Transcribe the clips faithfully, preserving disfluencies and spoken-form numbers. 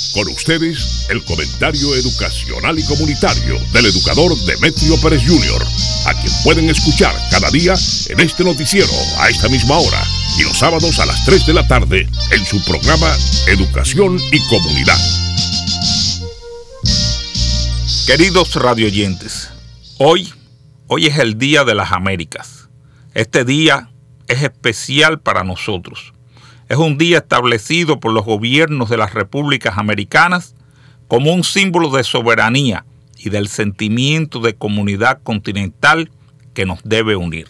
Con ustedes, el comentario educacional y comunitario del educador Demetrio Pérez junior, a quien pueden escuchar cada día en este noticiero a esta misma hora y los sábados a las tres de la tarde en su programa Educación y Comunidad. Queridos radioyentes, hoy, hoy es el Día de las Américas. Este día es especial para nosotros. Es un día establecido por los gobiernos de las repúblicas americanas como un símbolo de soberanía y del sentimiento de comunidad continental que nos debe unir.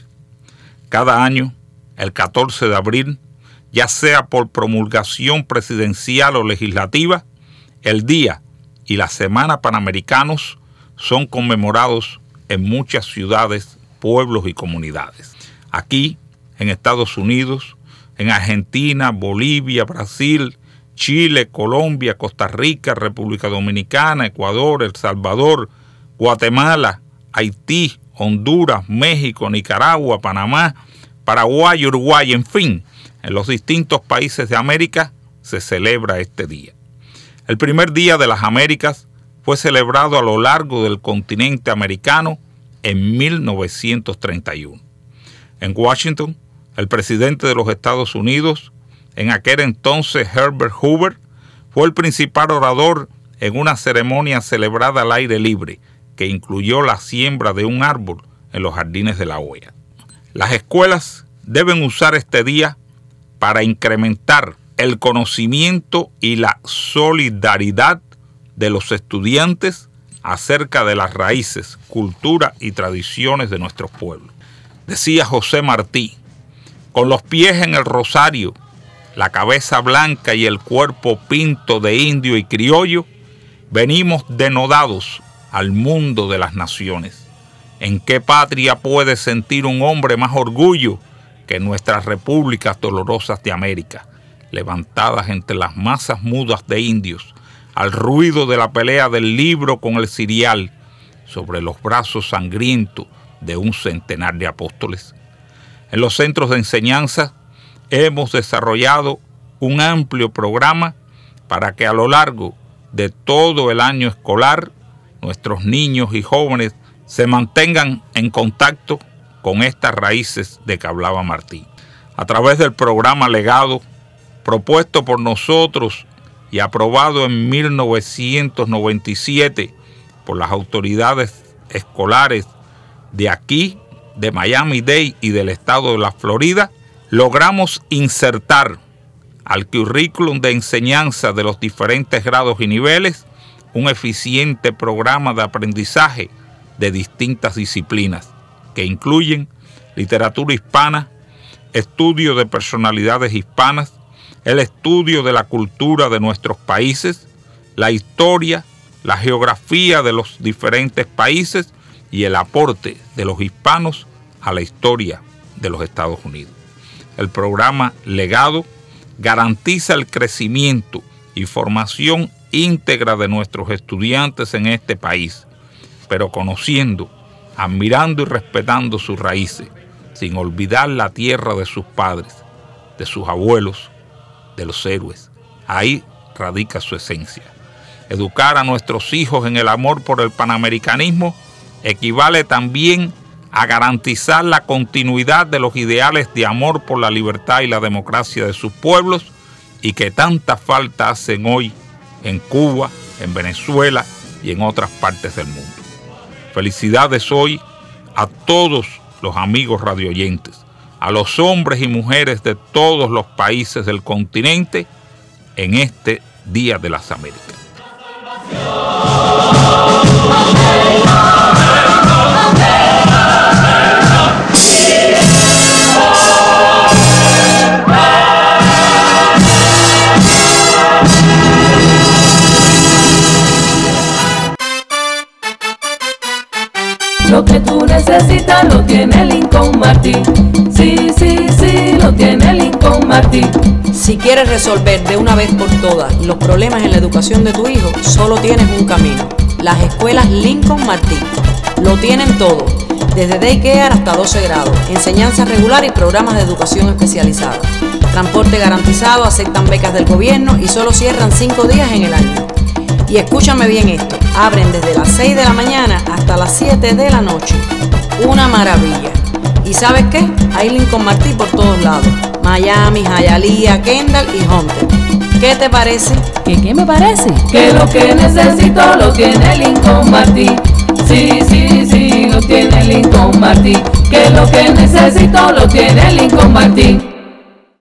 Cada año, el catorce de abril, ya sea por promulgación presidencial o legislativa, el Día y la Semana Panamericanos son conmemorados en muchas ciudades, pueblos y comunidades. Aquí, en Estados Unidos, en Argentina, Bolivia, Brasil, Chile, Colombia, Costa Rica, República Dominicana, Ecuador, El Salvador, Guatemala, Haití, Honduras, México, Nicaragua, Panamá, Paraguay, Uruguay, en fin, en los distintos países de América se celebra este día. El primer Día de las Américas fue celebrado a lo largo del continente americano en mil novecientos treinta y uno. En Washington, el presidente de los Estados Unidos, en aquel entonces Herbert Hoover, fue el principal orador en una ceremonia celebrada al aire libre que incluyó la siembra de un árbol en los jardines de La Joya. Las escuelas deben usar este día para incrementar el conocimiento y la solidaridad de los estudiantes acerca de las raíces, cultura y tradiciones de nuestros pueblos. Decía José Martí: con los pies en el rosario, la cabeza blanca y el cuerpo pinto de indio y criollo, venimos denodados al mundo de las naciones. ¿En qué patria puede sentir un hombre más orgullo que en nuestras repúblicas dolorosas de América, levantadas entre las masas mudas de indios, al ruido de la pelea del libro con el cirial, sobre los brazos sangrientos de un centenar de apóstoles? En los centros de enseñanza hemos desarrollado un amplio programa para que a lo largo de todo el año escolar nuestros niños y jóvenes se mantengan en contacto con estas raíces de que hablaba Martí. A través del programa Legado, propuesto por nosotros y aprobado en mil novecientos noventa y siete por las autoridades escolares de aquí, de Miami-Dade y del estado de la Florida, logramos insertar al currículum de enseñanza de los diferentes grados y niveles un eficiente programa de aprendizaje de distintas disciplinas que incluyen literatura hispana, estudio de personalidades hispanas, el estudio de la cultura de nuestros países, la historia, la geografía de los diferentes países y el aporte de los hispanos a la historia de los Estados Unidos. El programa Legado garantiza el crecimiento y formación íntegra de nuestros estudiantes en este país, pero conociendo, admirando y respetando sus raíces, sin olvidar la tierra de sus padres, de sus abuelos, de los héroes. Ahí radica su esencia. Educar a nuestros hijos en el amor por el panamericanismo equivale también a garantizar la continuidad de los ideales de amor por la libertad y la democracia de sus pueblos y que tanta falta hacen hoy en Cuba, en Venezuela y en otras partes del mundo. Felicidades hoy a todos los amigos radioyentes, a los hombres y mujeres de todos los países del continente en este Día de las Américas. Lo que tú necesitas lo tiene Lincoln Martin. Sí, sí, sí, lo tiene Lincoln Martin. Si quieres resolver de una vez por todas los problemas en la educación de tu hijo, solo tienes un camino: las escuelas Lincoln Martin. Lo tienen todo: desde daycare hasta doce grados, enseñanza regular y programas de educación especializada. Transporte garantizado, aceptan becas del gobierno y solo cierran cinco días en el año. Y escúchame bien esto, abren desde las seis de la mañana hasta las siete de la noche. Una maravilla. ¿Y sabes qué? Hay Lincoln Martí por todos lados. Miami, Hialeah, Kendall y Hunter. ¿Qué te parece? ¿Qué qué me parece? Que lo que necesito lo tiene Lincoln Martí. Sí, sí, sí, lo tiene Lincoln Martí. Que lo que necesito lo tiene Lincoln Martí.